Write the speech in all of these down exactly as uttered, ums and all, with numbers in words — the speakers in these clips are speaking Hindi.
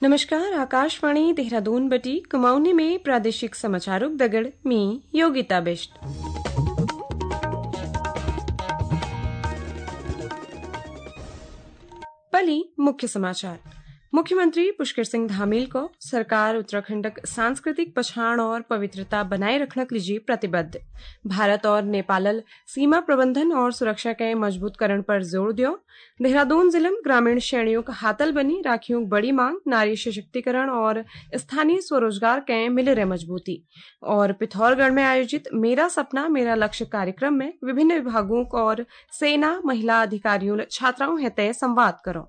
नमस्कार। आकाशवाणी देहरादून बटी कुमाऊनी में प्रादेशिक समाचारों दगड़ मी योगिता बिष्ट। पली मुख्य समाचार। मुख्यमंत्री पुष्कर सिंह धामील को सरकार उत्तराखंड सांस्कृतिक पछाण और पवित्रता बनाए रखने के लिए प्रतिबद्ध। भारत और नेपाल सीमा प्रबंधन और सुरक्षा के मजबूतकरण पर जोर दियो। देहरादून जिले में ग्रामीण श्रेणियों का हाथल बनी राखियों की बड़ी मांग, नारी सशक्तिकरण और स्थानीय स्वरोजगार के मिले रहे मजबूती। और पिथौरागढ़ में आयोजित मेरा सपना मेरा लक्ष्य कार्यक्रम में विभिन्न विभागों और सेना महिला अधिकारियों छात्राओं हेते संवाद करो।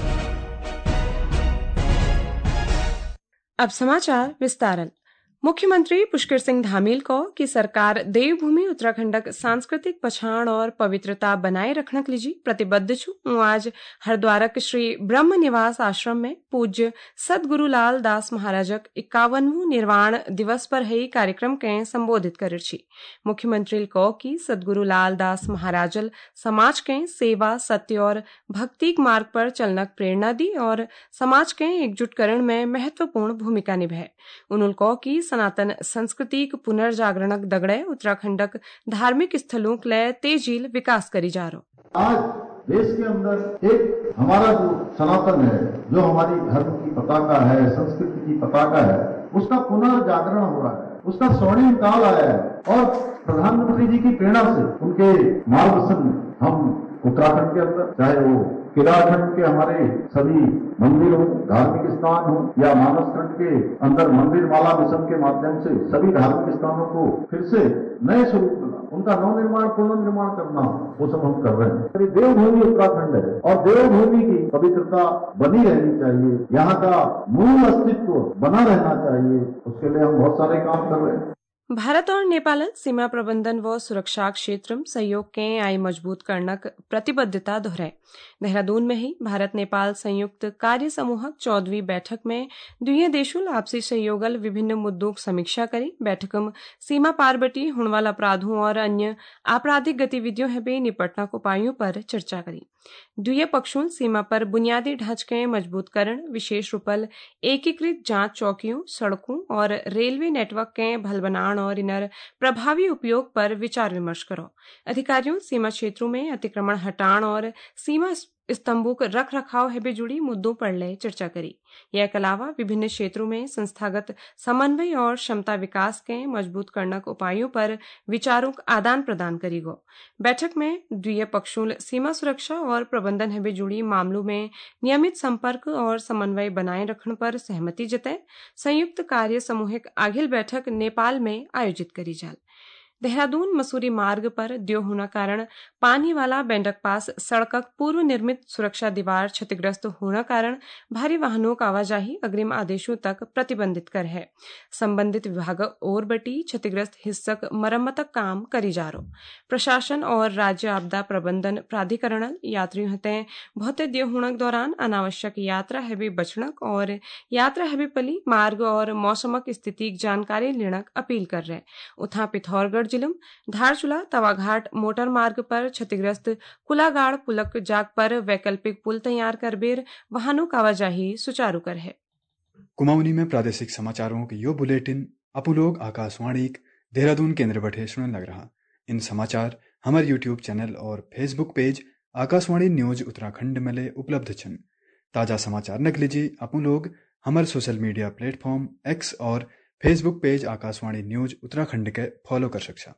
अब समाचार विस्तारन। मुख्यमंत्री पुष्कर सिंह धामील को कि सरकार देवभूमि उत्तराखंड सांस्कृतिक पछाण और पवित्रता बनाए रखने के लिए प्रतिबद्ध छु। आज हरिद्वार श्री ब्रह्म निवास आश्रम में पूज्य सदगुरु लाल दास महाराजक इक्यावनवं निर्वाण दिवस पर है कार्यक्रम के संबोधित कर छी। मुख्यमंत्री को कि सदगुरु लाल दास महाराजल समाज के सेवा सत्य और भक्ति मार्ग पर चलने की प्रेरणा दी और समाज के एकजुटकरण में महत्वपूर्ण भूमिका निभाए। उनको की सनातन संस्कृति पुनर्जागरणक दगड़े उत्तराखंडक धार्मिक स्थलों के लिए तेजील विकास करी जा रहा। आज देश के अंदर एक हमारा जो सनातन है, जो हमारी धर्म की पताका है, संस्कृति की पताका है, उसका पुनर्जागरण हो रहा है, उसका स्वर्णिम काल आया है। और प्रधानमंत्री जी की प्रेरणा से, उनके मार्गदर्शन में हम उत्तराखंड के अंदर, चाहे वो केदारखंड के हमारे सभी मंदिर हो, धार्मिक स्थान हो, या मानसखंड के अंदर मंदिर माला मिशन के माध्यम से सभी धार्मिक स्थानों को फिर से नए स्वरूप मिला, उनका नवनिर्माण पुनर्निर्माण करना, वो सब हम कर रहे हैं। देवभूमि उत्तराखंड है और देवभूमि की पवित्रता बनी रहनी चाहिए, यहाँ का मूल अस्तित्व बना रहना चाहिए, उसके लिए हम बहुत सारे काम कर रहे हैं। भारत और नेपाल सीमा प्रबंधन व सुरक्षा क्षेत्र में सहयोग के आई मजबूत करने प्रतिबद्धता दोहराए। देहरादून में ही भारत नेपाल संयुक्त कार्य समूह चौदहवीं बैठक में दुए देशों आपसी सहयोगल विभिन्न मुद्दों की समीक्षा करी। बैठक में सीमा पार बटी होने वाला अपराधों और अन्य आपराधिक गतिविधियों है निपटना को उपायों पर चर्चा करी। दुए पक्षों सीमा पर बुनियादी ढांचे मजबूतकरण, विशेष रूपल एकीकृत जांच चौकियों, सड़कों और रेलवे नेटवर्क के भल बनाण और इनर प्रभावी उपयोग पर विचार विमर्श करो। अधिकारियों सीमा क्षेत्रों में अतिक्रमण हटाण और सीमा स्तंभों का रख रखाव है जुड़ी मुद्दों पर ले चर्चा करी। यह अलावा विभिन्न क्षेत्रों में संस्थागत समन्वय और क्षमता विकास के मजबूत करने के उपायों पर विचारों का आदान प्रदान करी गो। बैठक में द्वितीय पक्षों सीमा सुरक्षा और प्रबंधन है जुड़ी मामलों में नियमित संपर्क और समन्वय बनाए रखने पर सहमति जताए। संयुक्त कार्य समूह आखिल बैठक नेपाल में आयोजित करी जाल। देहरादून मसूरी मार्ग पर द्यो होना कारण पानी वाला बेंडक पास सड़क पूर्व निर्मित सुरक्षा दीवार क्षतिग्रस्त होने कारण भारी वाहनों का आवाजाही अग्रिम आदेशों तक प्रतिबंधित कर है। संबंधित विभाग और बटी क्षतिग्रस्त हिस्सक मरम्मत काम करी जा रहा। प्रशासन और राज्य आपदा प्रबंधन प्राधिकरण यात्रियों हते बहुत द्यो होने के दौरान अनावश्यक यात्रा है भी बचनक और यात्रा है भी पली मार्ग और मौसमक स्थिति की जानकारी लेने अपील कर रहे। उथा पिथौरागढ़ जिले धारचूला तवाघाट मोटर मार्ग पर क्षतिग्रस्त कुलागाड़ पुलक जाग पर वैकल्पिक पुल तैयार कर बेर वाहनों का आवाजाही सुचारू कर है। कुमाऊनी में प्रादेशिक समाचारों की यो बुलेटिन अपू लोग आकाशवाणी देहरादून केंद्र बैठे सुनने लग रहा। इन समाचार हमारे यूट्यूब चैनल और Facebook page Akashvani news Uttarakhand में ले उपलब्ध छन। ताजा समाचार नक लीजिए अपू लोग हमारे सोशल मीडिया प्लेटफॉर्म एक्स और Facebook page Akashvani news Uttarakhand के फॉलो कर सकता।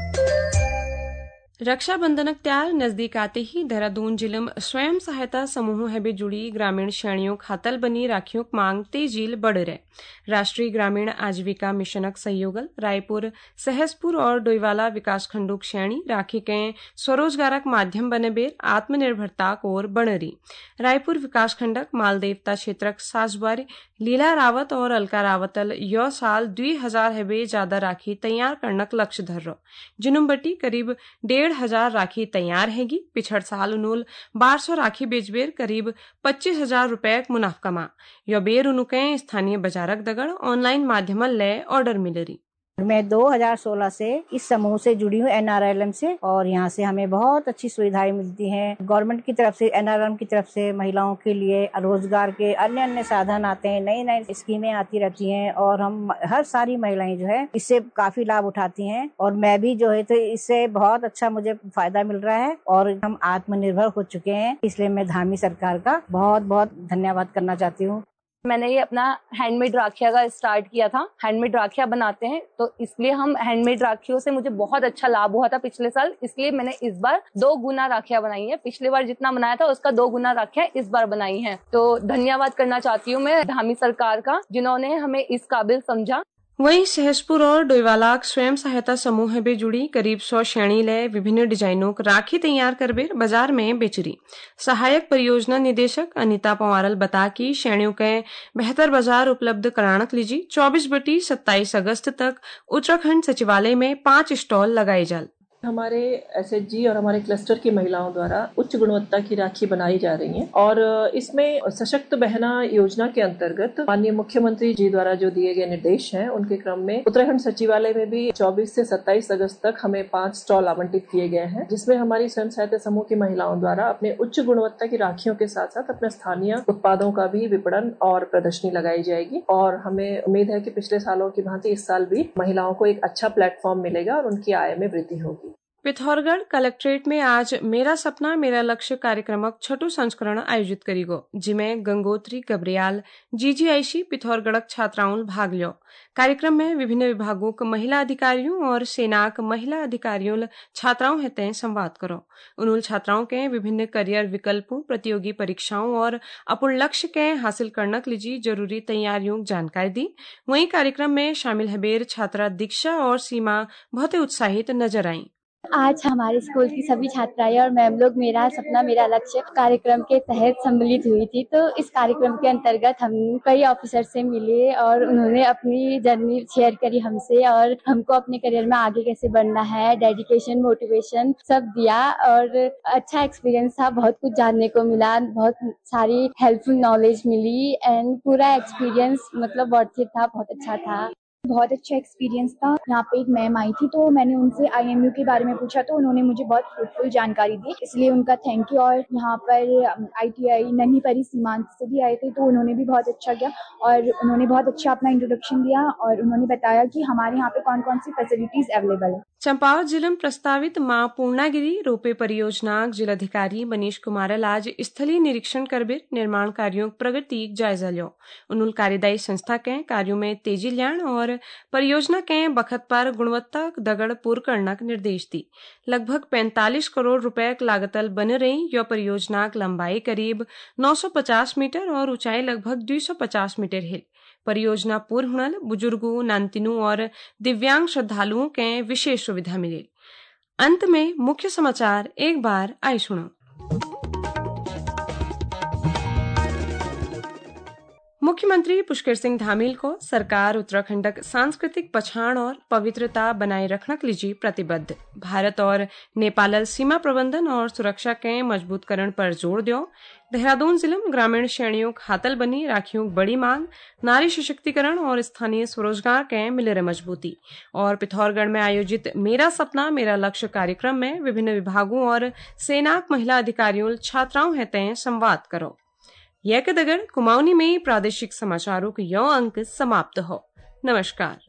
रक्षाबंधन त्यार नजदीक आते ही देहरादून जिले में स्वयं सहायता समूहों है भी जुड़ी ग्रामीण श्रेणियों खातल बनी राखियों की मांग तेजील बढ़ रहे। राष्ट्रीय ग्रामीण आजीविका मिशनक सहयोगल रायपुर, सहसपुर और डोईवाला विकासखंडों की श्रेणी राखी के स्वरोजगारक माध्यम बने बेर आत्मनिर्भरता और बढ़ रही। रायपुर विकासखंडक मालदेवता क्षेत्रक साजबारी लीला रावत और अलका रावतल यो साल दुई हजार है ज्यादा राखी तैयार करने का लक्ष्य धर रहा। जिनुम बटी करीब डेढ़ हजार राखी तैयार हैगी। पिछड़ साल उनूल बारह सौ राखी बेचबेर करीब पच्चीस हजार रुपए मुनाफ कमा। यो बेर उनुके स्थानीय बाजारक दगड़ ऑनलाइन माध्यम ले ऑर्डर मिलरी। मैं दो हज़ार सोलह से इस समूह से जुड़ी हूँ, एन आर एल एम से, और यहाँ से हमें बहुत अच्छी सुविधाएं मिलती हैं। गवर्नमेंट की तरफ से, एन आर एल एम की तरफ से महिलाओं के लिए रोजगार के अन्य अन्य साधन आते हैं, नई नई स्कीमें आती रहती हैं और हम हर सारी महिलाएं जो है इससे काफी लाभ उठाती हैं और मैं भी जो है तो इससे बहुत अच्छा मुझे फायदा मिल रहा है और हम आत्मनिर्भर हो चुके हैं। इसलिए मैं धामी सरकार का बहुत बहुत धन्यवाद करना चाहती हूँ। मैंने ये अपना हैंडमेड राखिया का स्टार्ट किया था। हैंडमेड राखिया बनाते हैं तो इसलिए हम हैंडमेड राखियों से मुझे बहुत अच्छा लाभ हुआ था पिछले साल, इसलिए मैंने इस बार दो गुना राखिया बनाई है। पिछले बार जितना बनाया था उसका दो गुना राखिया इस बार बनाई है। तो धन्यवाद करना चाहती हूँ मैं धामी सरकार का, जिन्होंने हमें इस काबिल समझा। वहीं सहसपुर और डोईवालाक स्वयं सहायता समूह है भी जुड़ी करीब सौ श्रेणी ले विभिन्न डिजाइनों की राखी तैयार कर बेर बाजार में बेच रही। सहायक परियोजना निदेशक अनिता पंवारल बता कि श्रेणियों के बेहतर बाजार उपलब्ध कराणक लीजी चौबीस बटी सत्ताईस अगस्त तक उत्तराखंड सचिवालय में पांच स्टॉल लगाए जाल। हमारे एस एच जी और हमारे क्लस्टर की महिलाओं द्वारा उच्च गुणवत्ता की राखी बनाई जा रही है और इसमें सशक्त बहना योजना के अंतर्गत माननीय मुख्यमंत्री जी द्वारा जो दिए गए निर्देश हैं उनके क्रम में उत्तराखंड सचिवालय में भी चौबीस से सत्ताईस अगस्त तक हमें पांच स्टॉल आवंटित किए गए हैं, जिसमें हमारी स्वयं सहायता समूह की महिलाओं द्वारा अपने उच्च गुणवत्ता की राखियों के साथ साथ अपने स्थानीय उत्पादों का भी विपणन और प्रदर्शनी लगाई जाएगी और हमें उम्मीद है कि पिछले सालों की भांति इस साल भी महिलाओं को एक अच्छा प्लेटफॉर्म मिलेगा और उनकी आय में वृद्धि होगी। पिथौरगढ़ कलेक्ट्रेट में आज मेरा सपना मेरा लक्ष्य कार्यक्रमक छठो संस्करण आयोजित करी गो, जिसमें गंगोत्री गब्रियाल जीजीआईसी पिथौरगढ़ छात्राओं भाग लियो। कार्यक्रम में विभिन्न विभागों के महिला अधिकारियों और सेनाक महिला अधिकारियों छात्राओं हेते संवाद करो। उन्होंने छात्राओं के विभिन्न करियर विकल्पों, प्रतियोगी परीक्षाओं और अपन लक्ष्य के हासिल करने के लिए जरूरी तैयारियों जानकारी दी। वहीं कार्यक्रम में शामिल हबेर छात्रा दीक्षा और सीमा बहुत उत्साहित नजर आई। आज हमारे स्कूल की सभी छात्राएं और मैम लोग मेरा सपना मेरा लक्ष्य कार्यक्रम के तहत सम्मिलित हुई थी। तो इस कार्यक्रम के अंतर्गत हम कई ऑफिसर से मिले और उन्होंने अपनी जर्नी शेयर करी हमसे और हमको अपने करियर में आगे कैसे बढ़ना है, डेडिकेशन, मोटिवेशन सब दिया और अच्छा एक्सपीरियंस था। बहुत कुछ जानने को मिला, बहुत सारी हेल्पफुल नॉलेज मिली एंड पूरा एक्सपीरियंस मतलब वर्थ इट था, बहुत अच्छा था। बहुत अच्छा एक्सपीरियंस था। यहाँ पे एक मैम आई थी तो मैंने उनसे आई एम यू के बारे में पूछा तो उन्होंने मुझे बहुत फ्रूटफुल जानकारी दी, इसलिए उनका थैंक यू। और यहाँ पर आई टी आई नन्ही परी सीमांत से भी आए थे तो उन्होंने भी बहुत अच्छा किया और उन्होंने बहुत अच्छा अपना इंट्रोडक्शन दिया और उन्होंने बताया कि हमारे यहाँ पे कौन कौन सी फैसिलिटीज अवेलेबल है। चंपावत जिले में प्रस्तावित मां पूर्णागिरी रोपे परियोजना जिलाधिकारी मनीष कुमार आज स्थलीय निरीक्षण कर निर्माण कार्यों प्रगति जायजा लियो। उन्होंने कार्यदायी संस्था के कार्यों में तेजी लाने और परियोजना के बखत पर गुणवत्ता दगड़ पूर्ण करने के निर्देश दी। लगभग पैंतालीस करोड़ रुपए लागतल बन रही यह परियोजना की लंबाई करीब नौ सौ पचास मीटर और ऊंचाई लगभग दो सौ पचास मीटर है। परियोजना पूर्ण होने बुजुर्गों, नानतिनों और दिव्यांग श्रद्धालुओं के विशेष सुविधा मिले। अंत में मुख्य समाचार एक बार आए सुनो। मुख्यमंत्री पुष्कर सिंह धामील को सरकार उत्तराखंड सांस्कृतिक पहचान और पवित्रता बनाए रखने के लिए प्रतिबद्ध। भारत और नेपाल सीमा प्रबंधन और सुरक्षा के मजबूतकरण पर जोर दियो। देहरादून जिले में ग्रामीण श्रेणियों हाथल बनी राखियों की बड़ी मांग, नारी सशक्तिकरण और स्थानीय स्वरोजगार के मिले रहे मजबूती। और पिथौरगढ़ में आयोजित मेरा सपना मेरा लक्ष्य कार्यक्रम में विभिन्न विभागों और सेना महिला अधिकारियों छात्राओं हेते संवाद करो। यह दगड़ कुमाऊनी में प्रादेशिक समाचारों के यौ अंक समाप्त हो। नमस्कार।